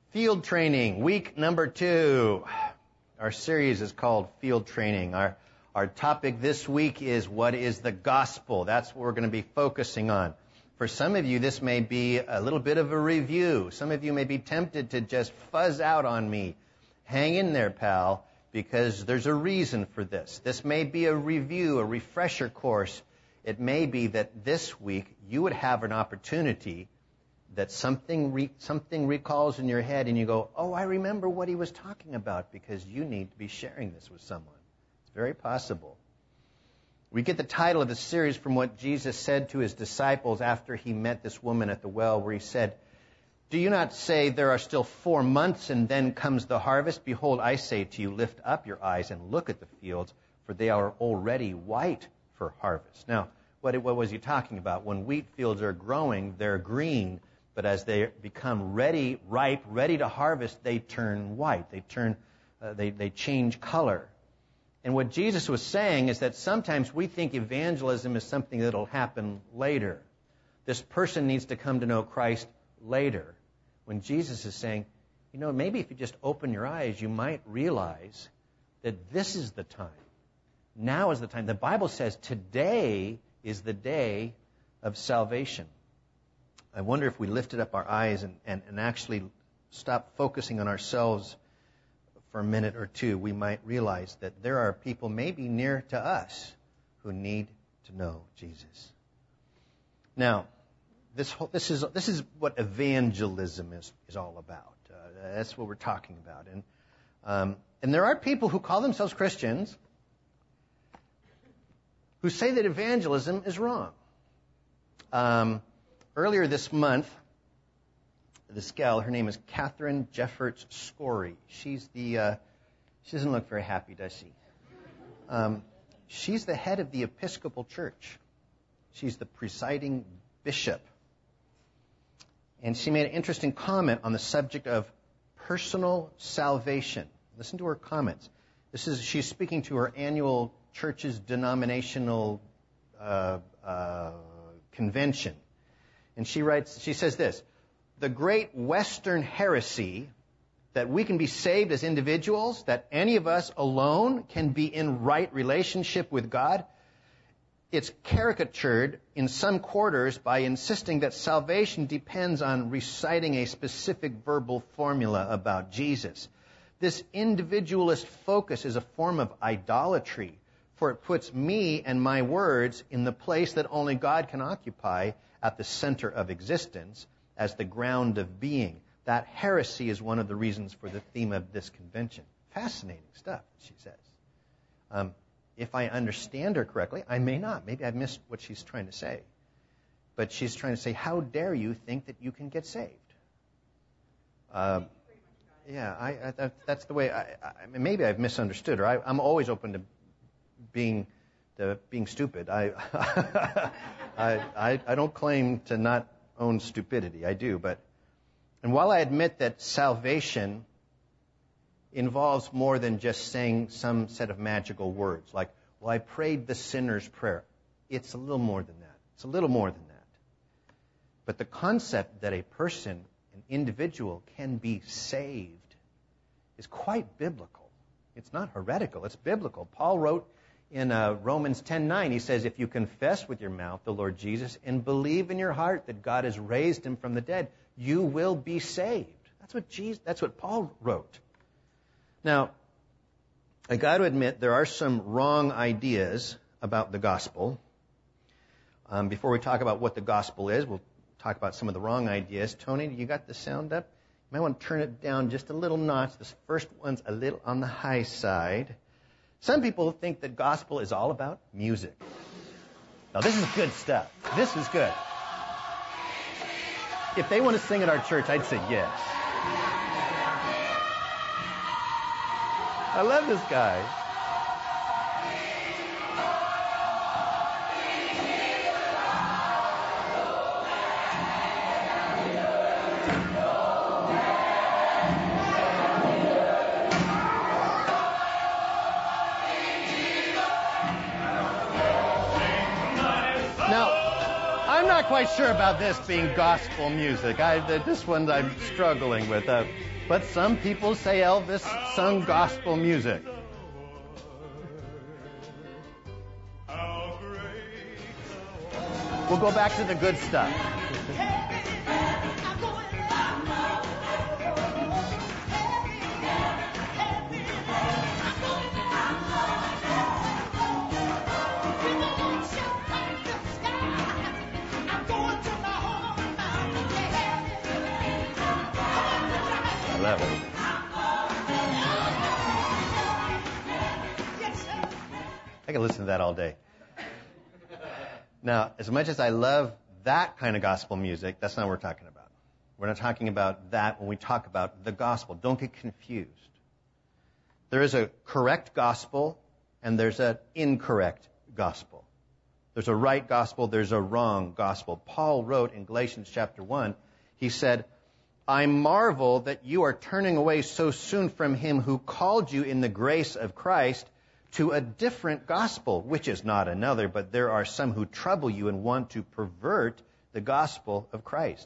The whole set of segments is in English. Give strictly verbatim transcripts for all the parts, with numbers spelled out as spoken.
Field training, week number two. Our series is called Field Training. Our, our topic this week is what is the gospel? That's what we're going to be focusing on. For some of you, this may be a little bit of a review. Some of you may be tempted to just fuzz out on me. Hang in there, pal, because there's a reason for this. This may be a review, a refresher course. It may be that this week you would have an opportunity that something re- something recalls in your head and you go, oh, I remember what he was talking about, because you need to be sharing this with someone. It's very possible. We get the title of the series from what Jesus said to his disciples after he met this woman at the well, where he said, do you not say there are still four months and then comes the harvest? Behold, I say to you, lift up your eyes and look at the fields, for they are already white for harvest. Now, what, what was he talking about? When wheat fields are growing, they're green. But as they become ready, ripe, ready to harvest, they turn white. They turn, uh, they, they change color. And what Jesus was saying is that sometimes we think evangelism is something that will happen later. This person needs to come to know Christ later. When Jesus is saying, you know, maybe if you just open your eyes, you might realize that this is the time. Now is the time. The Bible says today is the day of salvation. I wonder if we lifted up our eyes and, and, and actually stopped focusing on ourselves for a minute or two, we might realize that there are people maybe near to us who need to know Jesus. Now, this whole, this is this is what evangelism is, is all about. Uh, that's what we're talking about. And um, and there are people who call themselves Christians who say that evangelism is wrong. Um, Earlier this month, this gal, her name is Catherine Jefferts Scory. She's the, uh, she doesn't look very happy, does she? Um, she's the head of the Episcopal Church. She's the presiding bishop. And she made an interesting comment on the subject of personal salvation. Listen to her comments. This is, she's speaking to her annual church's denominational uh, uh, convention. And she writes, she says this, the great Western heresy that we can be saved as individuals, that any of us alone can be in right relationship with God, it's caricatured in some quarters by insisting that salvation depends on reciting a specific verbal formula about Jesus. This individualist focus is a form of idolatry, for it puts me and my words in the place that only God can occupy, at the center of existence, as the ground of being. That heresy is one of the reasons for the theme of this convention. Fascinating stuff, she says. Um, if I understand her correctly, I may not. Maybe I've missed what she's trying to say. But she's trying to say, how dare you think that you can get saved? Uh, yeah, I, I, that, that's the way. I, I, maybe I've misunderstood her. I, I'm always open to being to being stupid. I, I, I, I don't claim to not own stupidity. I do, but and while I admit that salvation involves more than just saying some set of magical words, like, well, I prayed the sinner's prayer. It's a little more than that. It's a little more than that. But the concept that a person, an individual, can be saved is quite biblical. It's not heretical. It's biblical. Paul wrote in uh, Romans ten nine, he says, if you confess with your mouth the Lord Jesus and believe in your heart that God has raised him from the dead, you will be saved. That's what Jesus, that's what Paul wrote. Now, I got to admit there are some wrong ideas about the gospel. Um, before we talk about what the gospel is, we'll talk about some of the wrong ideas. Tony, you got the sound up? You might want to turn it down just a little notch. This first one's a little on the high side. Some people think that gospel is all about music. Now, this is good stuff. This is good. If they want to sing at our church, I'd say yes. I love this guy. quite sure about this being gospel music. I, this one I'm struggling with. Uh, but some people say Elvis sung gospel music. We'll go back to the good stuff. I love it. I can listen to that all day. Now, as much as I love that kind of gospel music, that's not what we're talking about. We're not talking about that when we talk about the gospel. Don't get confused. There is a correct gospel and there's an incorrect gospel. There's a right gospel, there's a wrong gospel. Paul wrote in Galatians chapter one, he said, I marvel that you are turning away so soon from him who called you in the grace of Christ to a different gospel, which is not another, but there are some who trouble you and want to pervert the gospel of Christ.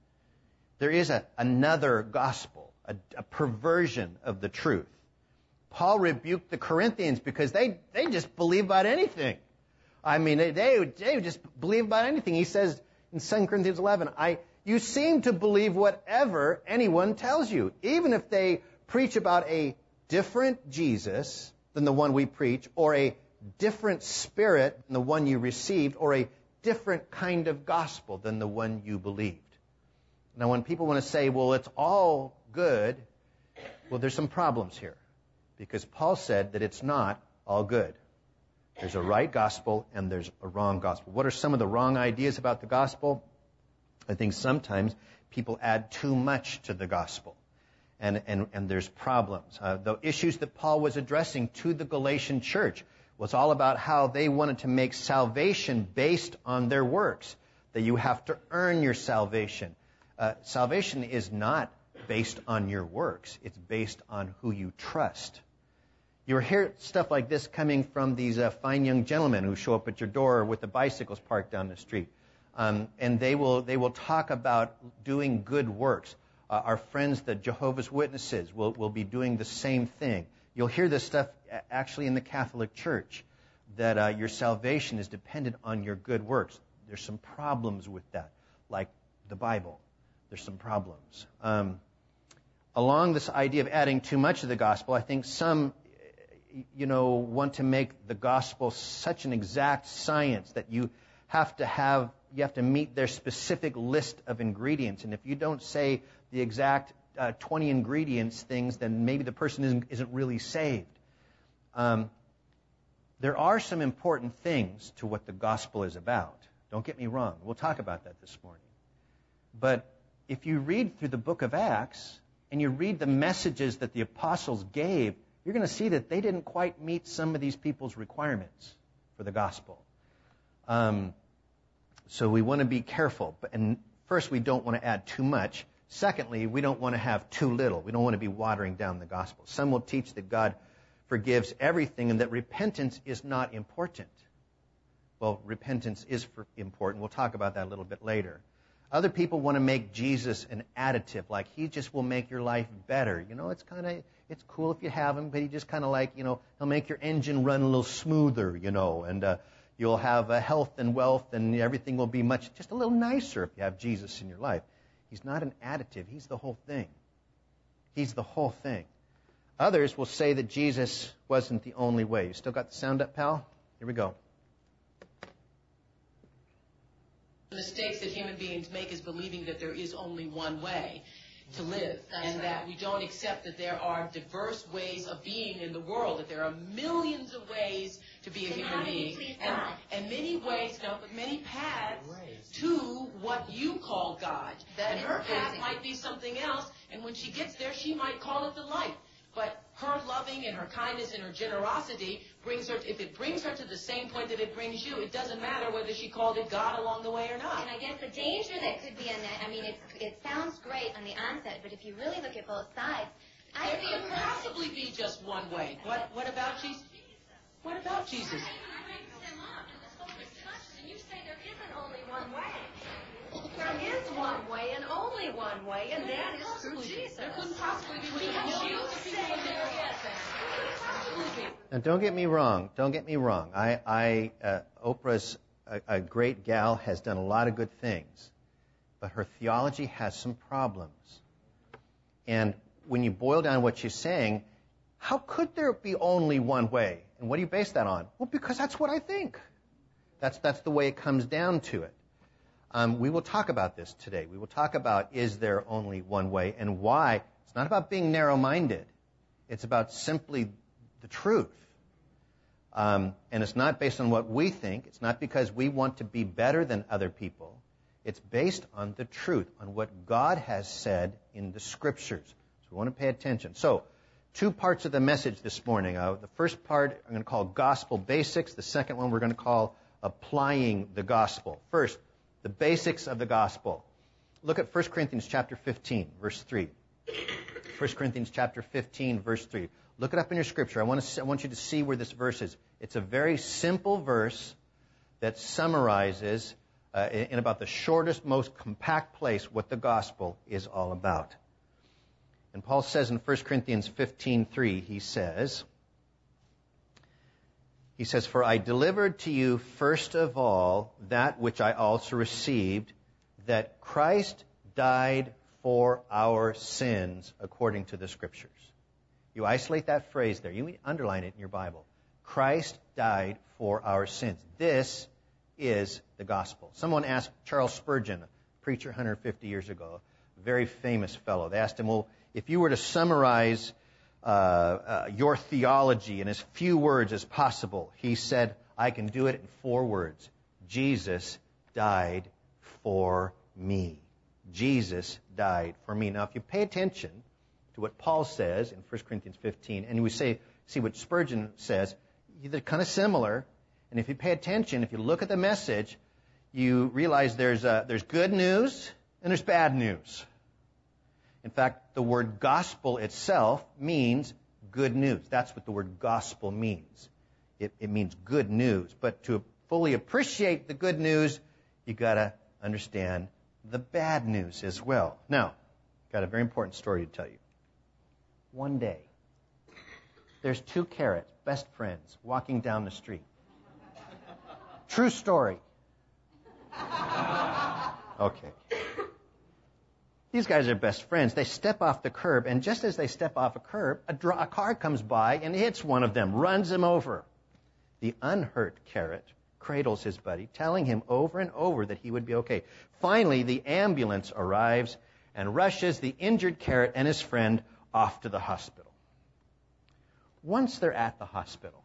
There is a, another gospel, a, a perversion of the truth. Paul rebuked the Corinthians because they, they just believe about anything. I mean, they, they, they just believe about anything. He says in Second Corinthians eleven, I, you seem to believe whatever anyone tells you, even if they preach about a different Jesus than the one we preach, or a different spirit than the one you received, or a different kind of gospel than the one you believed. Now, when people want to say, well, it's all good, well, there's some problems here. Because Paul said that it's not all good. There's a right gospel and there's a wrong gospel. What are some of the wrong ideas about the gospel? I think sometimes people add too much to the gospel. And, and, and there's problems. Uh, the issues that Paul was addressing to the Galatian church was all about how they wanted to make salvation based on their works, that you have to earn your salvation. Uh, salvation is not based on your works. It's based on who you trust. You hear stuff like this coming from these uh, fine young gentlemen who show up at your door with the bicycles parked down the street. Um, and they will, they will talk about doing good works. Uh, our friends, the Jehovah's Witnesses, will, will be doing the same thing. You'll hear this stuff actually in the Catholic Church, that uh, your salvation is dependent on your good works. There's some problems with that, like the Bible. There's some problems. Um, along this idea of adding too much of the gospel, I think some, you know, want to make the gospel such an exact science that you have to have, you have to meet their specific list of ingredients. And if you don't say the exact uh, twenty ingredients things, then maybe the person isn't, isn't really saved. Um, there are some important things to what the gospel is about. Don't get me wrong. We'll talk about that this morning. But if you read through the book of Acts and you read the messages that the apostles gave, you're going to see that they didn't quite meet some of these people's requirements for the gospel. Um, so we want to be careful. And first, we don't want to add too much. Secondly, we don't want to have too little. We don't want to be watering down the gospel. Some will teach that God forgives everything and that repentance is not important. Well, repentance is for important. We'll talk about that a little bit later. Other people want to make Jesus an additive, like he just will make your life better. You know, it's kind of, it's cool if you have him, but he just kind of like, you know, he'll make your engine run a little smoother, you know, and uh, you'll have uh, health and wealth and everything will be much, just a little nicer if you have Jesus in your life. He's not an additive. He's the whole thing. He's the whole thing. Others will say that Jesus wasn't the only way. You still got the sound up, pal? Here we go. The mistakes that human beings make is believing that there is only one way to live, That's and right. that we don't accept that there are diverse ways of being in the world, that there are millions of ways to be a then human being, and, and many ways, no, but many paths to what you call God. That and her path crazy. might be something else, and when she gets there, she might call it the light. But her loving and her kindness and her generosity brings her, if it brings her to the same point that it brings you, it doesn't matter whether she called it God along the way or not. And I guess the danger that could be in that, I mean, it's, it sounds great on the onset, but if you really look at both sides, I there see could possibly be just one way. What, what about Jesus? What about Jesus? You mix them up in this whole discussion, and you say there isn't only one way. There is one way and only one way, and that is through Jesus. There couldn't possibly be millions of people in there yet. There couldn't possibly be. Now, don't get me wrong. Don't get me wrong. I, I uh, Oprah's a, a great gal, has done a lot of good things, but her theology has some problems. And when you boil down what she's saying, how could there be only one way? And what do you base that on? Well, because that's what I think. That's that's the way it comes down to it. Um, we will talk about this today. We will talk about, is there only one way and why? It's not about being narrow-minded. It's about simply the truth. Um, and it's not based on what we think. It's not because we want to be better than other people. It's based on the truth, on what God has said in the Scriptures. So we want to pay attention. So, two parts of the message this morning. Uh, the first part I'm going to call Gospel Basics. The second one we're going to call Applying the Gospel. First, the basics of the Gospel. Look at First Corinthians chapter fifteen, verse three. First Corinthians chapter fifteen, verse three. Look it up in your Scripture. I want, to, I want you to see where this verse is. It's a very simple verse that summarizes uh, in about the shortest, most compact place what the Gospel is all about. And Paul says in First Corinthians fifteen three, he says, he says, "For I delivered to you first of all that which I also received, that Christ died for our sins according to the Scriptures." You isolate that phrase there. You underline it in your Bible. Christ died for our sins. This is the gospel. Someone asked Charles Spurgeon, a preacher one hundred fifty years ago, a very famous fellow. They asked him, well, if you were to summarize uh, uh, your theology in as few words as possible, he said, I can do it in four words. Jesus died for me. Jesus died for me. Now, if you pay attention to what Paul says in First Corinthians fifteen, and we say, see what Spurgeon says, they're kind of similar. And if you pay attention, if you look at the message, you realize there's uh, there's good news and there's bad news. In fact, the word gospel itself means good news. That's what the word gospel means. It, it means good news. But to fully appreciate the good news, you got to understand the bad news as well. Now, got a very important story to tell you. One day, there's two carrots, best friends, walking down the street. True story. Okay. These guys are best friends. They step off the curb, and just as they step off a curb, a, dr- a car comes by and hits one of them, runs him over. The unhurt carrot cradles his buddy, telling him over and over that he would be okay. Finally, the ambulance arrives and rushes the injured carrot and his friend off to the hospital. Once they're at the hospital,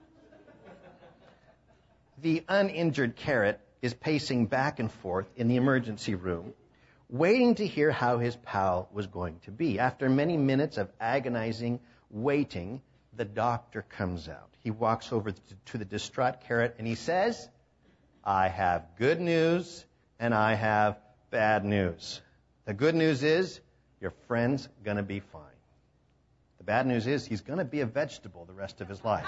the uninjured carrot is pacing back and forth in the emergency room, waiting to hear how his pal was going to be. After many minutes of agonizing waiting, the doctor comes out. He walks over to the distraught carrot and he says, I have good news and I have bad news. The good news is your friend's going to be fine. The bad news is he's going to be a vegetable the rest of his life.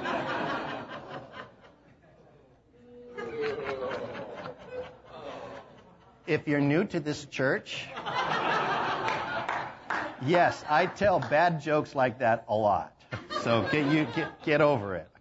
If you're new to this church, yes, I tell bad jokes like that a lot. So get you get, get over it.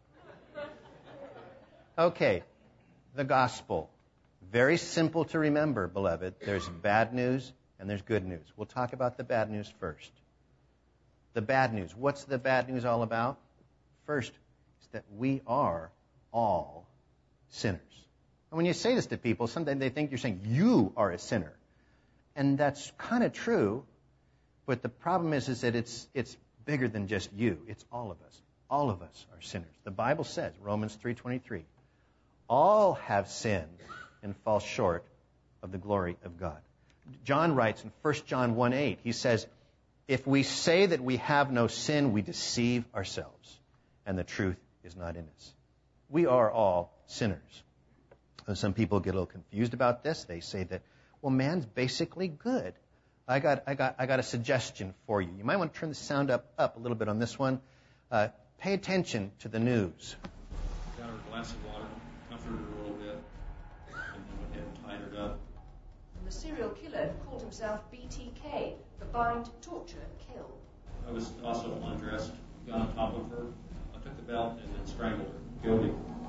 Okay, the gospel. Very simple to remember, beloved. There's bad news and there's good news. We'll talk about the bad news first. The bad news. What's the bad news all about? First, is that we are all sinners. And when you say this to people, sometimes they think you're saying you are a sinner. And that's kind of true, but the problem is, is that it's it's bigger than just you. It's all of us. All of us are sinners. The Bible says, Romans three twenty-three, all have sinned and fall short of the glory of God. John writes in First John one eight, he says, if we say that we have no sin, we deceive ourselves, and the truth is not in us. We are all sinners. And some people get a little confused about this. They say that, well, man's basically good. I got, I got, I got a suggestion for you. You might want to turn the sound up, up a little bit on this one. Uh, pay attention to the news. Got her a glass of water, comforted her a little bit, and then went ahead and tied her up. from a serial killer who called himself B T K, for bind, torture, kill. I was also undressed, got on top of her, I took the belt and then strangled her. Guilty.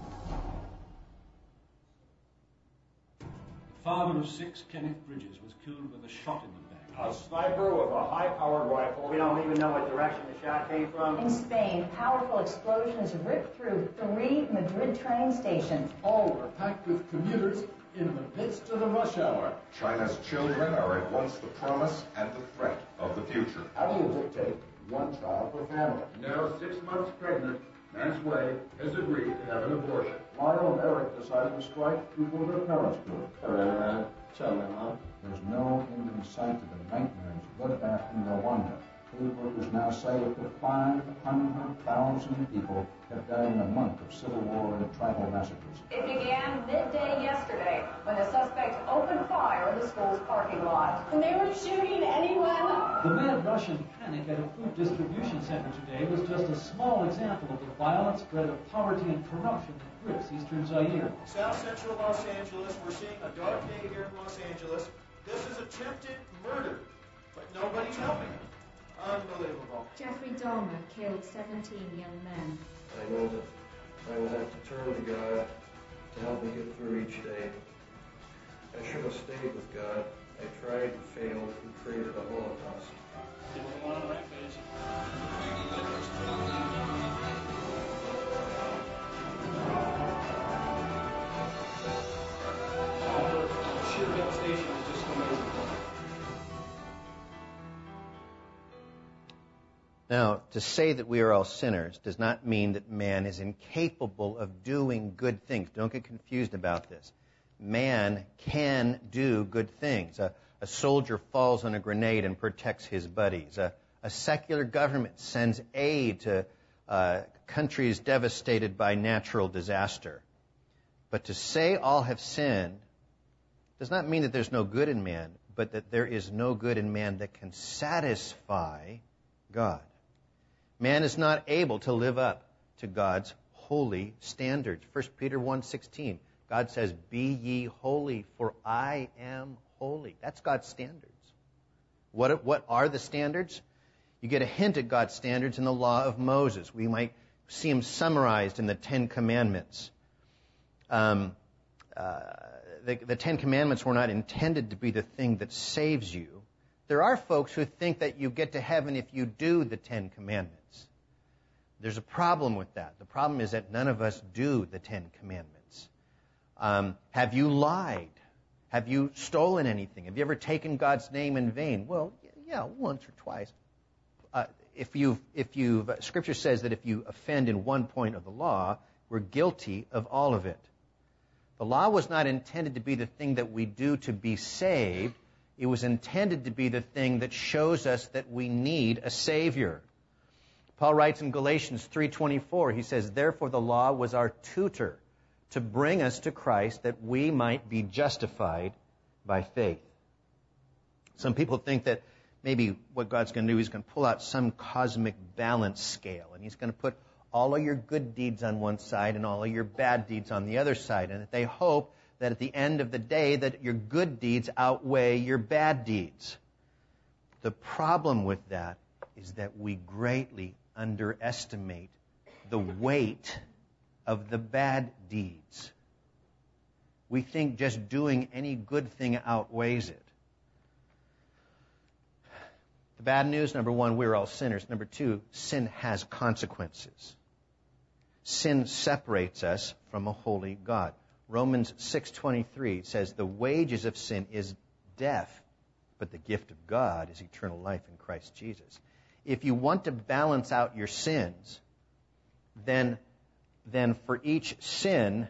The father of six, Kenneth Bridges, was killed with a shot in the back. A sniper with a high-powered rifle. We don't even know what direction the shot came from. In Spain, powerful explosions ripped through three Madrid train stations. All were packed with commuters in the midst of the rush hour. China's children are at once the promise and the threat of the future. How do you dictate one child per family? Now six months pregnant, Nan's Way has agreed to have an abortion. Lionel and Eric decided to strike before their parents could. There's no end in sight to the nightmares, bloodbath in Rwanda. Aid workers now say up to five hundred thousand people have died in a month of civil war and tribal massacres. It began midday yesterday when the suspects opened fire in the school's parking lot. And they were shooting anyone. The mad Russian panic at a food distribution center today was just a small example of the violent spread of poverty and corruption that grips eastern Zaire. South central Los Angeles, we're seeing a dark day here in Los Angeles. This is attempted murder, but nobody's helping. Unbelievable. Jeffrey Dahmer killed seventeen young men. I know that I will have to turn to God to help me get through each day. I should have stayed with God. I tried and failed and created a Holocaust. People on a rampage. Sheer devastation is just amazing. Now, to say that we are all sinners does not mean that man is incapable of doing good things. Don't get confused about this. Man can do good things. A, a soldier falls on a grenade and protects his buddies. A, a secular government sends aid to uh, countries devastated by natural disaster. But to say all have sinned does not mean that there's no good in man, but that there is no good in man that can satisfy God. Man is not able to live up to God's holy standards. First Peter one sixteen, God says, "Be ye holy, for I am holy." That's God's standards. What, what are the standards? You get a hint at God's standards in the law of Moses. We might see them summarized in the Ten Commandments. Um, uh, the, the Ten Commandments were not intended to be the thing that saves you. There are folks who think that you get to heaven if you do the Ten Commandments. There's a problem with that. The problem is that none of us do the Ten Commandments. Um, have you lied? Have you stolen anything? Have you ever taken God's name in vain? Well, yeah, once or twice. Uh, if you, if you, Scripture says that if you offend in one point of the law, we're guilty of all of it. The law was not intended to be the thing that we do to be saved. It was intended to be the thing that shows us that we need a Savior. Paul writes in Galatians three twenty-four, he says, "Therefore the law was our tutor to bring us to Christ that we might be justified by faith." Some people think that maybe what God's going to do is going to pull out some cosmic balance scale, and he's going to put all of your good deeds on one side and all of your bad deeds on the other side, and that they hope that at the end of the day that your good deeds outweigh your bad deeds. The problem with that is that we greatly underestimate the weight of the bad deeds. We think just doing any good thing outweighs it. The bad news, number one, we're all sinners. Number two, sin has consequences. Sin separates us from a holy God. Romans six twenty-three says, "The wages of sin is death, but the gift of God is eternal life in Christ Jesus." If you want to balance out your sins, then, then for each sin,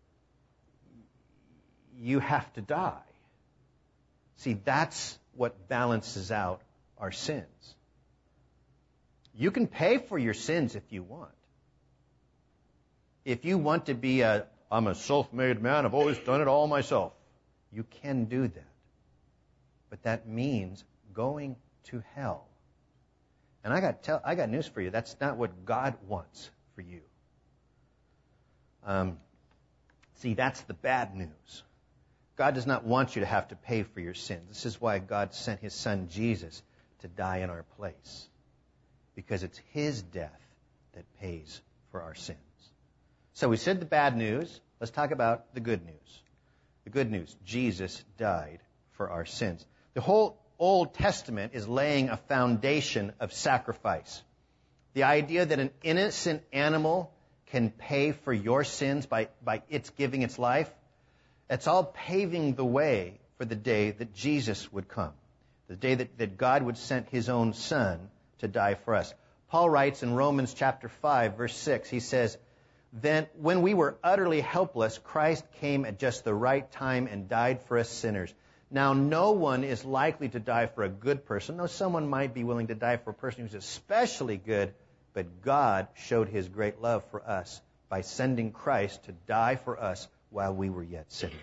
you have to die. See, that's what balances out our sins. You can pay for your sins if you want. If you want to be a, I'm a self-made man, I've always done it all myself, you can do that. But that means going to hell. And I got tell, I got news for you. That's not what God wants for you. Um, see, that's the bad news. God does not want you to have to pay for your sins. This is why God sent his son Jesus to die in our place. Because it's his death that pays for our sins. So we said the bad news. Let's talk about the good news. The good news, Jesus died for our sins. The whole Old Testament is laying a foundation of sacrifice. The idea that an innocent animal can pay for your sins by, by its giving its life, it's all paving the way for the day that Jesus would come. The day that, that God would send his own son to die for us. Paul writes in Romans chapter five, verse six, he says, "Then when we were utterly helpless, Christ came at just the right time and died for us sinners. Now no one is likely to die for a good person, though someone might be willing to die for a person who's especially good, but God showed his great love for us by sending Christ to die for us while we were yet sinners."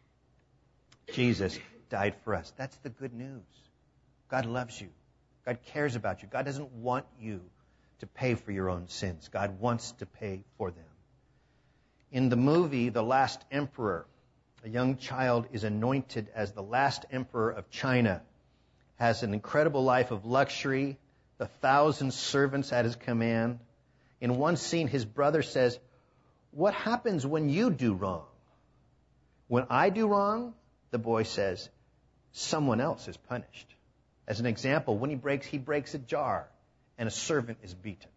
Jesus died for us. That's the good news. God loves you. God cares about you. God doesn't want you to pay for your own sins. God wants to pay for them. In the movie The Last Emperor, a young child is anointed as the last emperor of China, has an incredible life of luxury, a thousand servants at his command. In one scene, his brother says, "What happens when you do wrong?" "When I do wrong," the boy says, "someone else is punished." As an example, when he breaks, he breaks a jar, and a servant is beaten.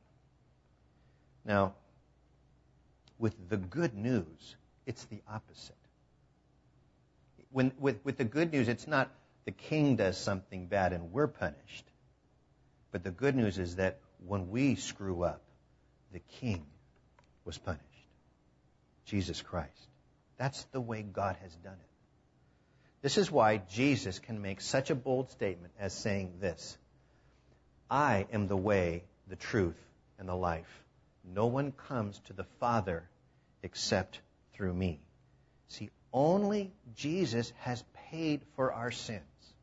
Now, with the good news, it's the opposite. When, with, with the good news, it's not the king does something bad and we're punished. But the good news is that when we screw up, the king was punished. Jesus Christ. That's the way God has done it. This is why Jesus can make such a bold statement as saying this: "I am the way, the truth, and the life. No one comes to the Father except through me." See, only Jesus has paid for our sins.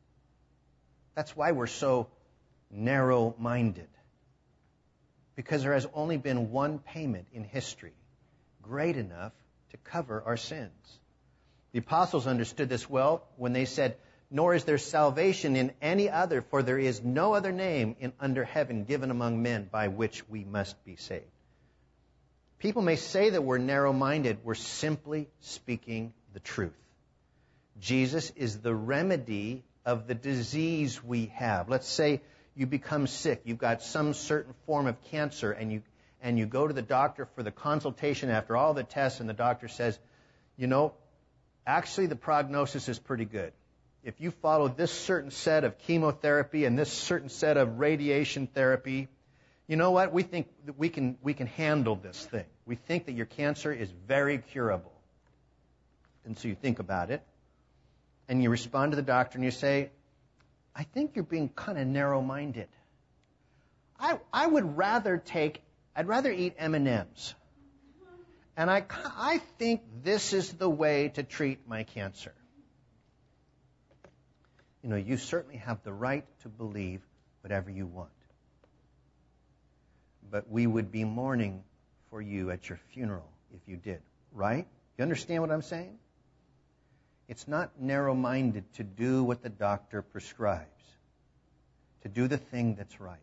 That's why we're so narrow-minded. Because there has only been one payment in history great enough to cover our sins. The apostles understood this well when they said, "Nor is there salvation in any other, for there is no other name in under heaven given among men by which we must be saved." People may say that we're narrow-minded. We're simply speaking the truth. Jesus is the remedy of the disease we have. Let's say you become sick. You've got some certain form of cancer, and you and you go to the doctor for the consultation after all the tests, and the doctor says, "You know, actually the prognosis is pretty good. If you follow this certain set of chemotherapy and this certain set of radiation therapy, you know what? We think that we can we can handle this thing. We think that your cancer is very curable." And so you think about it, and you respond to the doctor and you say, "I think you're being kind of narrow-minded. I I would rather take I'd rather eat M and M's. And I I think this is the way to treat my cancer." You know, you certainly have the right to believe whatever you want. But we would be mourning for you at your funeral if you did, right? You understand what I'm saying? It's not narrow-minded to do what the doctor prescribes, to do the thing that's right.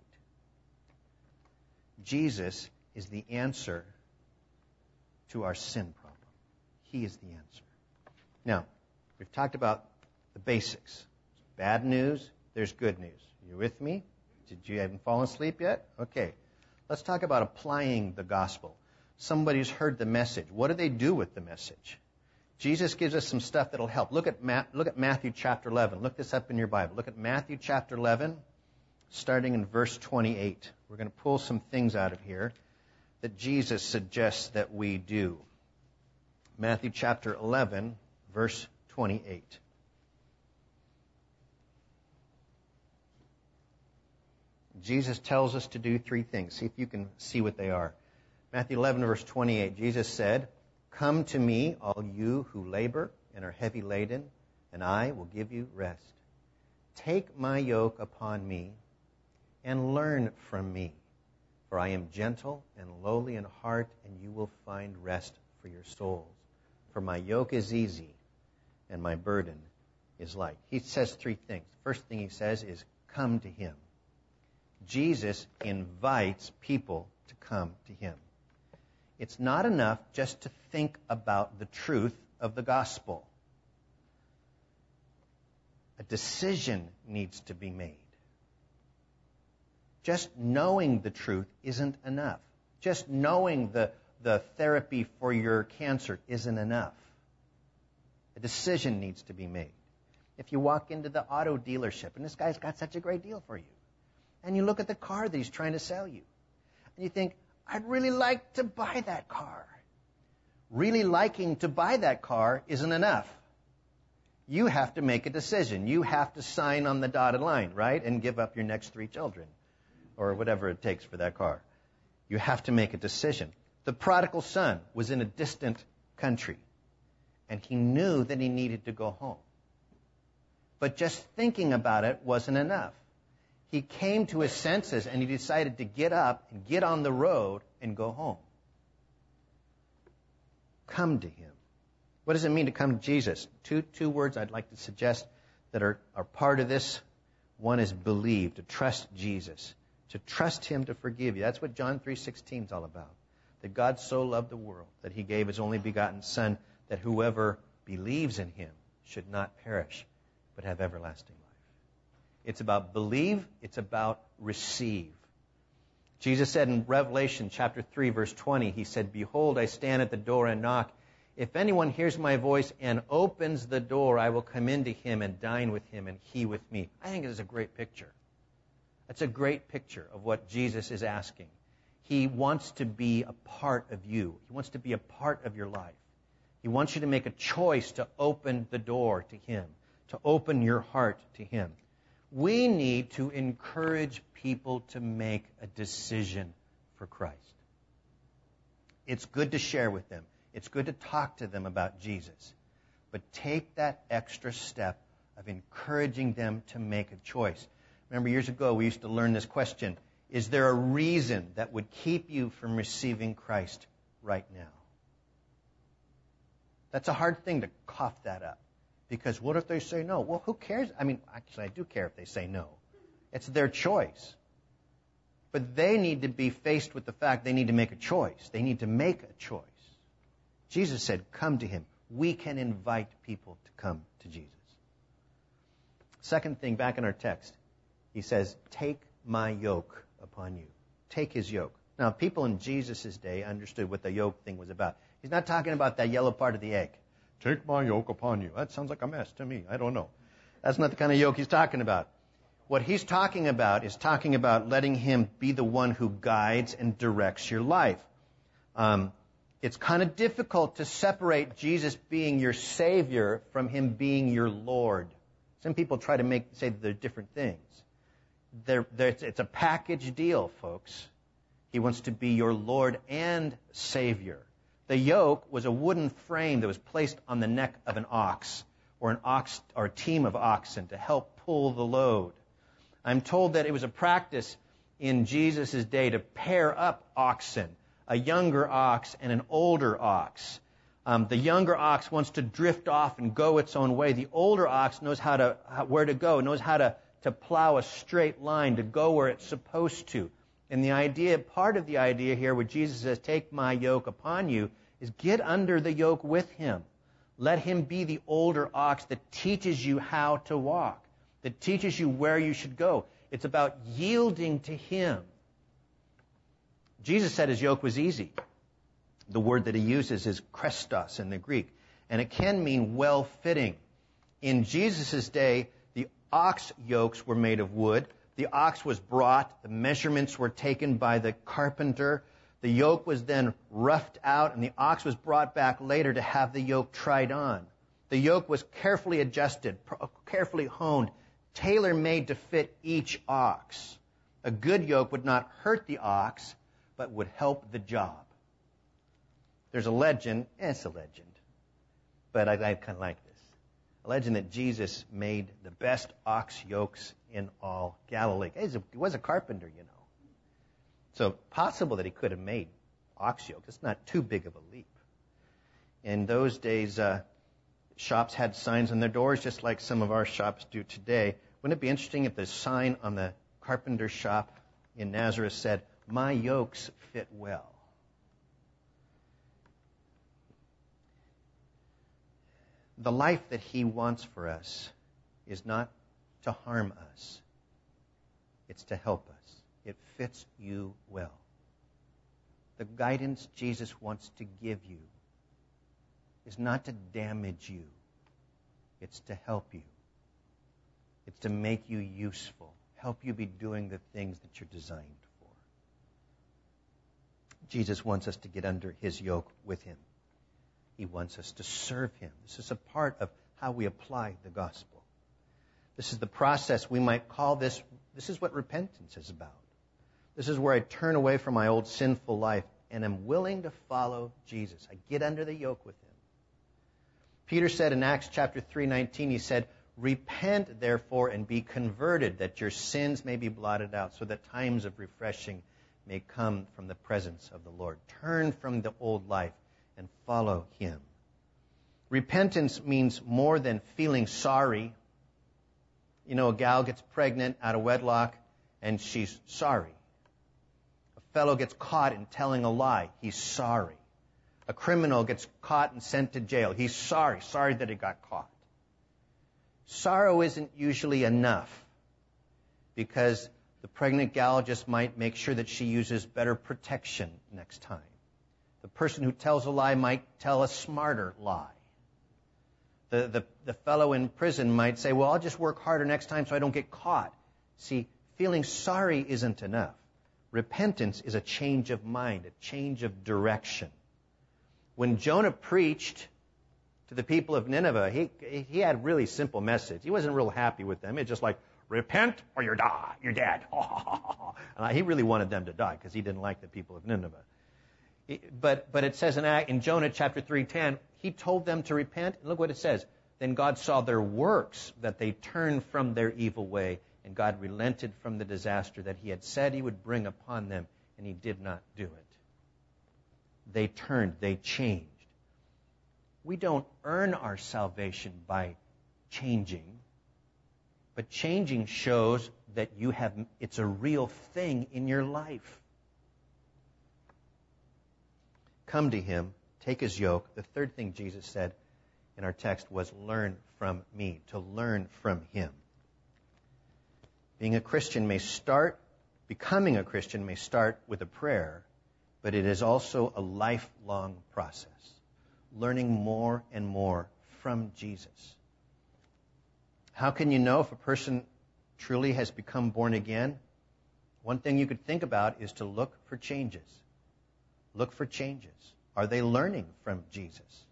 Jesus is the answer to our sin problem. He is the answer. Now, we've talked about the basics. Bad news, there's good news. You with me? Did you haven't fallen asleep yet? Okay. Let's talk about applying the gospel. Somebody's heard the message. What do they do with the message? Jesus gives us some stuff that'll help. Look at Ma- look at Matthew chapter eleven. Look this up in your Bible. Look at Matthew chapter eleven, starting in verse twenty-eight. We're going to pull some things out of here that Jesus suggests that we do. Matthew chapter eleven, verse twenty-eight. Jesus tells us to do three things. See if you can see what they are. Matthew eleven, verse twenty-eight. Jesus said, "Come to me, all you who labor and are heavy laden, and I will give you rest. Take my yoke upon me and learn from me, for I am gentle and lowly in heart, and you will find rest for your souls. For my yoke is easy and my burden is light. He says three things. First thing he says is, come to him. Jesus invites people to come to him. It's not enough just to think about the truth of the gospel. A decision needs to be made. Just knowing the truth isn't enough. Just knowing the, the therapy for your cancer isn't enough. A decision needs to be made. If you walk into the auto dealership, and this guy's got such a great deal for you, and you look at the car that he's trying to sell you, and you think, I'd really like to buy that car. Really liking to buy that car isn't enough. You have to make a decision. You have to sign on the dotted line, right? And give up your next three children, or whatever it takes for that car. You have to make a decision. The prodigal son was in a distant country, and he knew that he needed to go home. But just thinking about it wasn't enough. He came to his senses, and he decided to get up and get on the road and go home. Come to him. What does it mean to come to Jesus? Two, two words I'd like to suggest that are, are part of this. One is believe, to trust Jesus, to trust him to forgive you. That's what John three sixteen is all about. That God so loved the world that he gave his only begotten Son, that whoever believes in him should not perish, but have everlasting life. It's about believe. It's about receive. Jesus said in Revelation chapter three, verse twenty, he said, behold, I stand at the door and knock. If anyone hears my voice and opens the door, I will come into him and dine with him and he with me. I think it is a great picture. It's a great picture of what Jesus is asking. He wants to be a part of you. He wants to be a part of your life. He wants you to make a choice to open the door to him, to open your heart to him. We need to encourage people to make a decision for Christ. It's good to share with them. It's good to talk to them about Jesus. But take that extra step of encouraging them to make a choice. Remember, years ago, we used to learn this question. Is there a reason that would keep you from receiving Christ right now? That's a hard thing to cough that up. Because what if they say no? Well, who cares? I mean, actually, I do care if they say no. It's their choice. But they need to be faced with the fact they need to make a choice. They need to make a choice. Jesus said, come to him. We can invite people to come to Jesus. Second thing, back in our text, he says, take my yoke upon you. Take his yoke. Now, people in Jesus' day understood what the yoke thing was about. He's not talking about that yellow part of the egg. Take my yoke upon you. That sounds like a mess to me. I don't know. That's not the kind of yoke he's talking about. What he's talking about is talking about letting him be the one who guides and directs your life. Um, it's kind of difficult to separate Jesus being your Savior from him being your Lord. Some people try to make say that they're different things. They're, they're, it's a package deal, folks. He wants to be your Lord and Savior. The yoke was a wooden frame that was placed on the neck of an ox or an ox or a team of oxen to help pull the load. I'm told that it was a practice in Jesus' day to pair up oxen, a younger ox and an older ox. Um, the younger ox wants to drift off and go its own way. The older ox knows how to how, where to go, knows how to, to plow a straight line, to go where it's supposed to. And the idea, part of the idea here where Jesus says, take my yoke upon you, is get under the yoke with him. Let him be the older ox that teaches you how to walk, that teaches you where you should go. It's about yielding to him. Jesus said his yoke was easy. The word that he uses is krestos in the Greek, and it can mean well-fitting. In Jesus' day, the ox yokes were made of wood. The ox was brought, the measurements were taken by the carpenter. The yoke was then roughed out, and the ox was brought back later to have the yoke tried on. The yoke was carefully adjusted, carefully honed, tailor-made to fit each ox. A good yoke would not hurt the ox, but would help the job. There's a legend, eh, it's a legend, but I, I kind of like this. A legend that Jesus made the best ox yokes in all Galilee. He was a carpenter, you know. So possible that he could have made ox yokes. It's not too big of a leap. In those days, uh, Shops had signs on their doors just like some of our shops do today. Wouldn't it be interesting if the sign on the carpenter shop in Nazareth said, "My yokes fit well"? The life that he wants for us is not to harm us. It's to help us. It fits you well. The guidance Jesus wants to give you is not to damage you. It's to help you. It's to make you useful, help you be doing the things that you're designed for. Jesus wants us to get under his yoke with him. He wants us to serve him. This is a part of how we apply the gospel. This is the process we might call this. This is what repentance is about. This is where I turn away from my old sinful life and am willing to follow Jesus. I get under the yoke with him. Peter said in Acts chapter three nineteen, he said, "Repent, therefore, and be converted, that your sins may be blotted out, so that times of refreshing may come from the presence of the Lord." Turn from the old life and follow him. Repentance means more than feeling sorry. You know, a gal gets pregnant out of wedlock, and she's sorry. A fellow gets caught in telling a lie. He's sorry. A criminal gets caught and sent to jail. He's sorry. Sorry that he got caught. Sorrow isn't usually enough, because the pregnant gal just might make sure that she uses better protection next time. The person who tells a lie might tell a smarter lie. The, the, the fellow in prison might say, "Well, I'll just work harder next time so I don't get caught." See, feeling sorry isn't enough. Repentance is a change of mind, a change of direction. When Jonah preached to the people of Nineveh, he he had a really simple message. He wasn't real happy with them. It's just like, "Repent or you're die, you're dead." And he really wanted them to die because he didn't like the people of Nineveh. But but it says in, in Jonah chapter three ten, he told them to repent. And look what it says. Then God saw their works, that they turned from their evil way, and God relented from the disaster that he had said he would bring upon them, and he did not do it. They turned, they changed. We don't earn our salvation by changing, but changing shows that you have, it's a real thing in your life. Come to him, take his yoke. The third thing Jesus said in our text was, "Learn from me," to learn from him. Being a Christian may start, becoming a Christian may start with a prayer, but it is also a lifelong process. Learning more and more from Jesus. How can you know if a person truly has become born again? One thing you could think about is to look for changes. Look for changes. Are they learning from Jesus?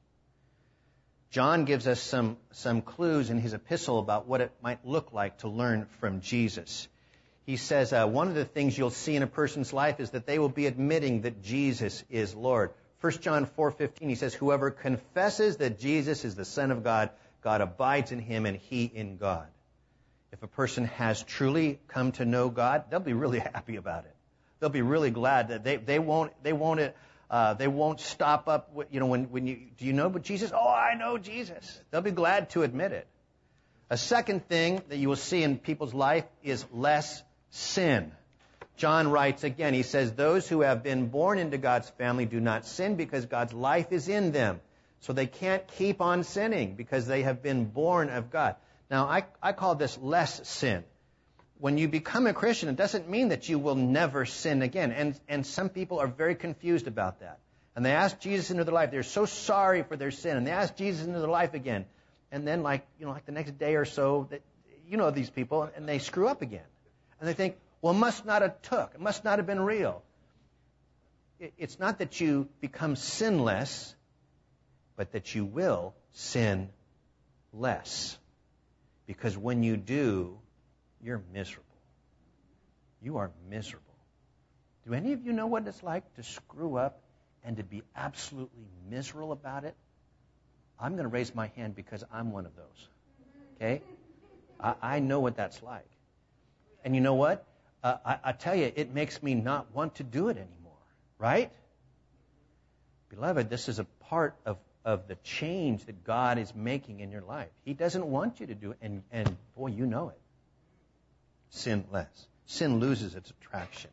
John gives us some, some clues in his epistle about what it might look like to learn from Jesus. He says uh, one of the things you'll see in a person's life is that they will be admitting that Jesus is Lord. First John four fifteen, he says, "Whoever confesses that Jesus is the Son of God, God abides in him and he in God." If a person has truly come to know God, they'll be really happy about it. They'll be really glad that they, they won't they won't uh, they won't stop up. You know, when when you do you know about Jesus? Oh, I know Jesus. They'll be glad to admit it. A second thing that you will see in people's life is less sin. John writes again. He says, "Those who have been born into God's family do not sin because God's life is in them, so they can't keep on sinning because they have been born of God." Now, I I call this less sin. When you become a Christian, it doesn't mean that you will never sin again. And, and some people are very confused about that. And they ask Jesus into their life. They're so sorry for their sin. And they ask Jesus into their life again. And then, like, you know, like the next day or so, that you know these people, and they screw up again. And they think, well, it must not have took. It must not have been real. It, it's not that you become sinless, but that you will sin less. Because when you do, you're miserable. You are miserable. Do any of you know what it's like to screw up and to be absolutely miserable about it? I'm going to raise my hand because I'm one of those. Okay? I, I know what that's like. And you know what? Uh, I, I tell you, it makes me not want to do it anymore. Right? Beloved, this is a part of of the change that God is making in your life. He doesn't want you to do it, and, and boy, you know it. Sin less. Sin loses its attraction.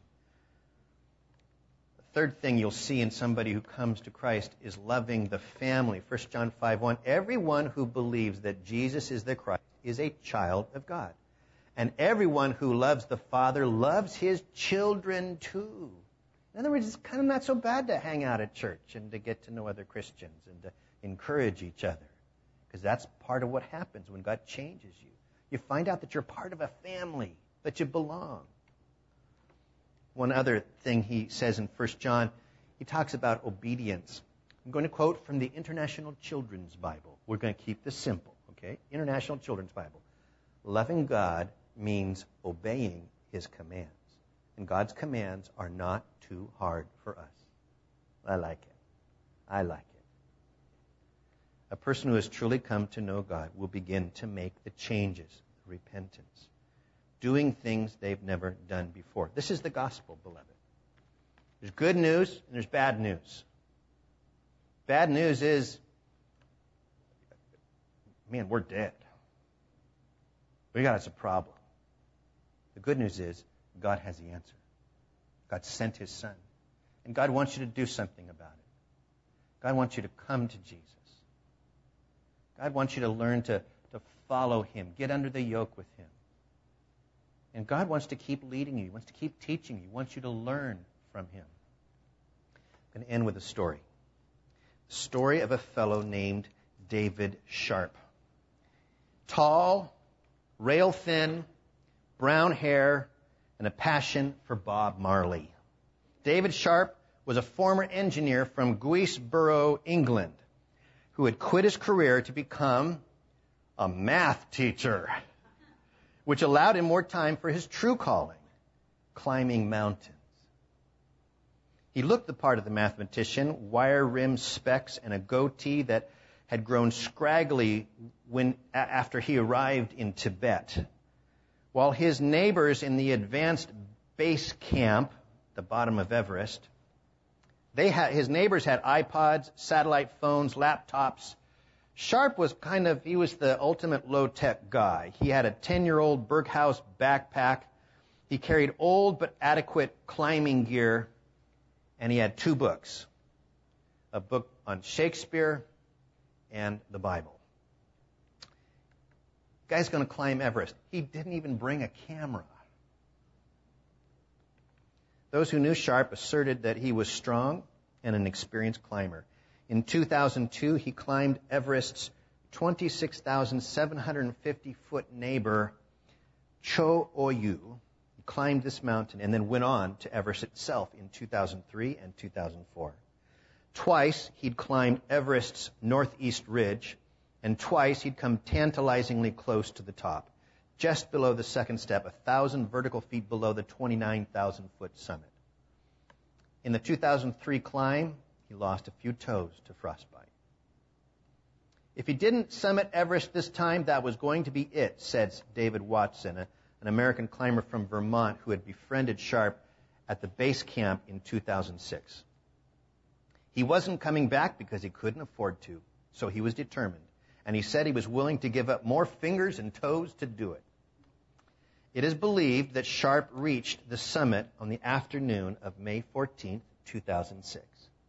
The third thing you'll see in somebody who comes to Christ is loving the family. First John five one, everyone who believes that Jesus is the Christ is a child of God. And everyone who loves the Father loves his children too. In other words, it's kind of not so bad to hang out at church and to get to know other Christians and to encourage each other. Because that's part of what happens when God changes you. You find out that you're part of a family, that you belong. One other thing he says in First John, he talks about obedience. I'm going to quote from the International Children's Bible. We're going to keep this simple, okay? International Children's Bible. Loving God means obeying his commands. And God's commands are not too hard for us. I like it. I like it. A person who has truly come to know God will begin to make the changes, repentance, doing things they've never done before. This is the gospel, beloved. There's good news and there's bad news. Bad news is, man, we're dead. We got us a problem. The good news is, God has the answer. God sent his Son. And God wants you to do something about it. God wants you to come to Jesus. God wants you to learn to, to follow him, get under the yoke with him. And God wants to keep leading you. He wants to keep teaching you. He wants you to learn from him. I'm going to end with a story. The story of a fellow named David Sharp. Tall, rail-thin, brown hair, and a passion for Bob Marley. David Sharp was a former engineer from Guisborough, England, who had quit his career to become a math teacher, which allowed him more time for his true calling, climbing mountains. He looked the part of the mathematician, wire-rimmed specs and a goatee that had grown scraggly when after he arrived in Tibet. While his neighbors in the advanced base camp, the bottom of Everest, they had, his neighbors had iPods, satellite phones, laptops. Sharp was kind of, he was the ultimate low-tech guy. He had a ten-year-old Berghaus backpack. He carried old but adequate climbing gear. And he had two books, a book on Shakespeare and the Bible. Guy's going to climb Everest. He didn't even bring a camera. Those who knew Sharp asserted that he was strong and an experienced climber. In two thousand two, he climbed Everest's twenty-six thousand seven hundred fifty foot neighbor, Cho Oyu. He climbed this mountain and then went on to Everest itself in two thousand three and two thousand four. Twice he'd climbed Everest's northeast ridge, and twice he'd come tantalizingly close to the top, just below the second step, a thousand vertical feet below the twenty-nine thousand foot summit. In the two thousand three climb, he lost a few toes to frostbite. If he didn't summit Everest this time, that was going to be it, said David Watson, a, an American climber from Vermont who had befriended Sharp at the base camp in two thousand six. He wasn't coming back because he couldn't afford to, so he was determined. And he said he was willing to give up more fingers and toes to do it. It is believed that Sharp reached the summit on the afternoon of May fourteenth, two thousand six.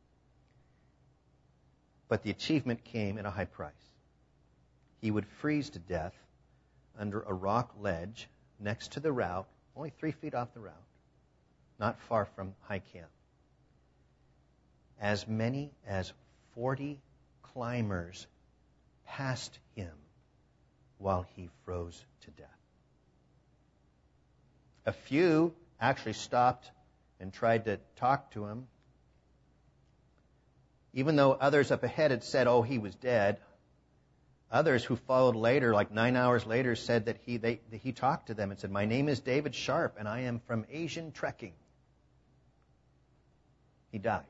But the achievement came at a high price. He would freeze to death under a rock ledge next to the route, only three feet off the route, not far from high camp. As many as forty climbers passed him while he froze to death. A few actually stopped and tried to talk to him. Even though others up ahead had said, oh, he was dead, others who followed later, like nine hours later, said that he, they, that he talked to them and said, my name is David Sharp, and I am from Asian Trekking. He died.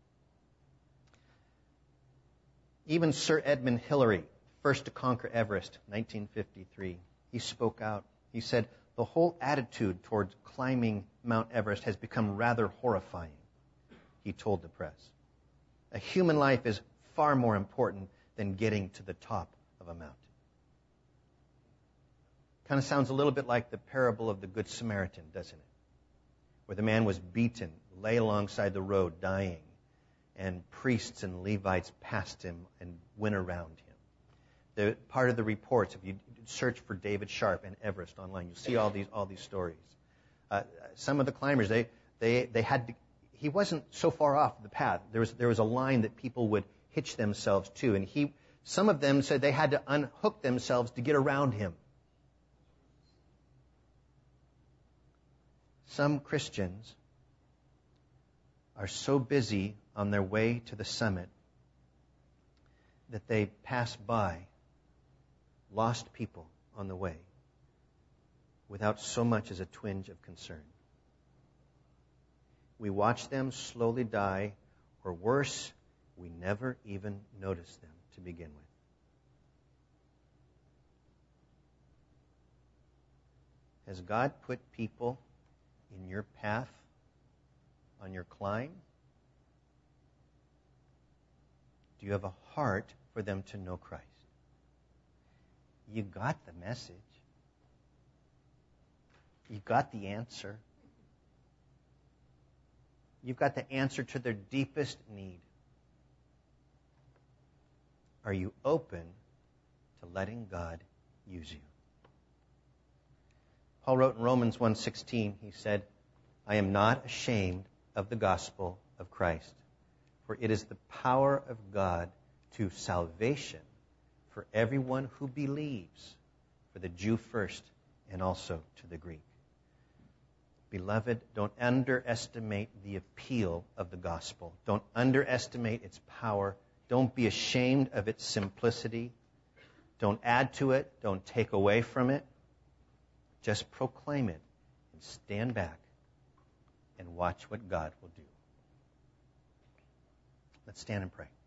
Even Sir Edmund Hillary, first to conquer Everest, nineteen fifty-three, he spoke out. He said, the whole attitude towards climbing Mount Everest has become rather horrifying, he told the press. A human life is far more important than getting to the top of a mountain. Kind of sounds a little bit like the parable of the Good Samaritan, doesn't it? Where the man was beaten, lay alongside the road, dying, and priests and Levites passed him and went around him. The part of the reports, if you search for David Sharp and Everest online, you'll see all these all these stories. Uh, some of the climbers, they they they had to, he wasn't so far off the path. There was there was a line that people would hitch themselves to, and he some of them said they had to unhook themselves to get around him. Some Christians are so busy on their way to the summit that they pass by lost people on the way without so much as a twinge of concern. We watch them slowly die, or worse, we never even notice them to begin with. Has God put people in your path, on your climb? Do you have a heart for them to know Christ? You got the message. You got the answer. You've got the answer to their deepest need. Are you open to letting God use you? Paul wrote in Romans one sixteen, he said, I am not ashamed of the gospel of Christ, for it is the power of God to salvation for everyone who believes, for the Jew first and also to the Greek. Beloved, don't underestimate the appeal of the gospel. Don't underestimate its power. Don't be ashamed of its simplicity. Don't add to it. Don't take away from it. Just proclaim it and stand back and watch what God will do. Let's stand and pray.